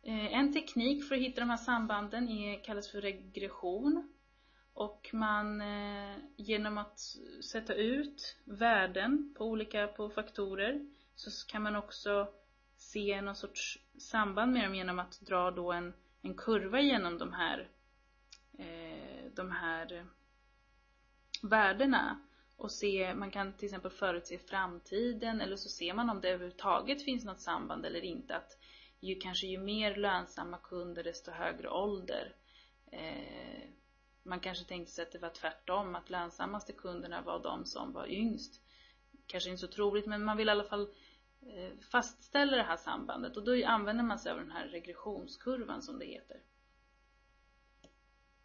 En teknik för att hitta de här sambanden kallas för regression. Och man genom att sätta ut värden på faktorer så kan man också se någon sorts samband med dem genom att dra då en kurva genom de här värdena. Och man kan till exempel förutse framtiden, eller så ser man om det överhuvudtaget finns något samband eller inte. Att ju mer lönsamma kunder desto högre ålder. Man kanske tänkte sig att det var tvärtom, att lönsammaste kunderna var de som var yngst. Kanske inte så troligt, men man vill i alla fall fastställa det här sambandet. Och då använder man sig av den här regressionskurvan som det heter.